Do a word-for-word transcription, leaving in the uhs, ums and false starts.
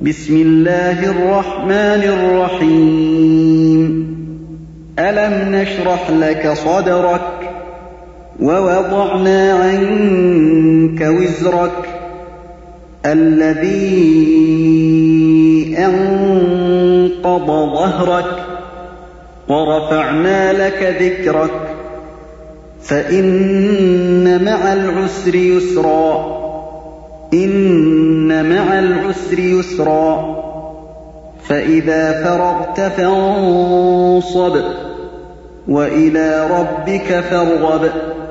بسم الله الرحمن الرحيم ألم نشرح لك صدرك ووضعنا عنك وزرك الذي أنقض ظهرك ورفعنا لك ذكرك فإن مع العسر يسرا إن مع العسر يسرا فإذا فرغت فانصب وإلى ربك فارغب